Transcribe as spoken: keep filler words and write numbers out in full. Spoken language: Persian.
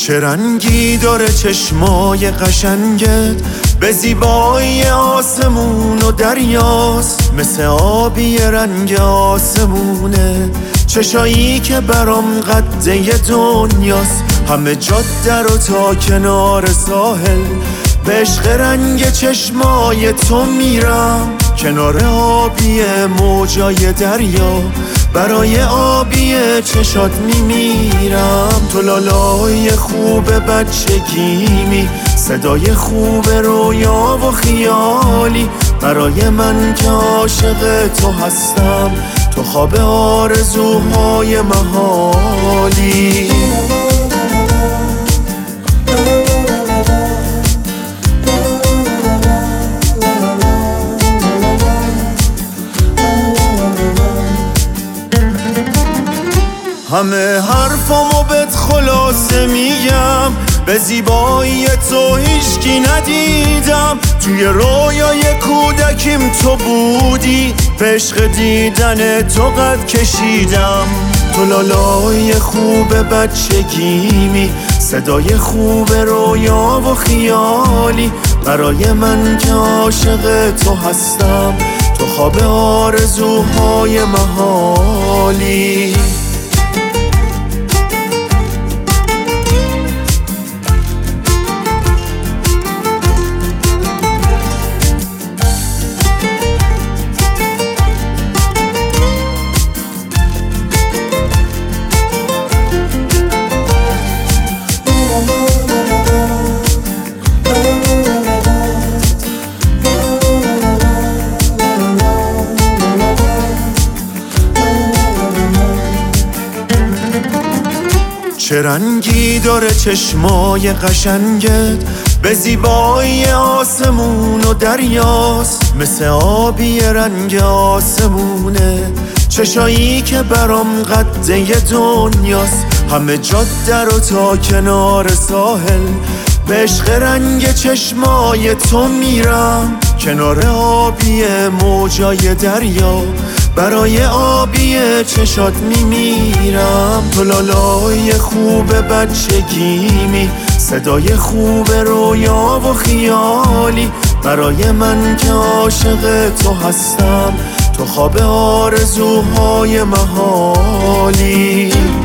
چه رنگی داره چشمای قشنگت، به زیبایی آسمون و دریاست، مثل آبی رنگ آسمونه. چشایی که برام قده دنیاست، همه جاده رو تا کنار ساحل، به عشق رنگ چشمای تو میرم. کنار آبی موجای دریا، برای آبی چشات میمیرم. تو لالای خوب بچگیمی، صدای خوب رویا و خیالی، برای من که عاشق تو هستم، تو خواب آرزوهای محالی. همه حرفامو بهت خلاصه میگم، به زیبایی تو هیچکی ندیدم. توی رویای کودکیم تو بودی، به عشق دیدن تو قد کشیدم. تو لالای خوب بچگیمی، صدای خوب رویا و خیالی، برای من که عاشق تو هستم، تو خواب آرزوهای محالی. چه رنگی داره چشمای قشنگت، به زیبایی آسمون و دریاست، مثل آبی رنگ آسمونه. چشایی که برام قده دنیاست، همه جاده رو تا کنار ساحل، به عشق رنگ چشمای تو میرم. کنار آبی موجای دریا، برای آبی چشات میمیرم. تو لالای خوب بچگیمی، صدای خوب رویا و خیالی، برای من که عاشق تو هستم، تو خواب آرزوهای محالی.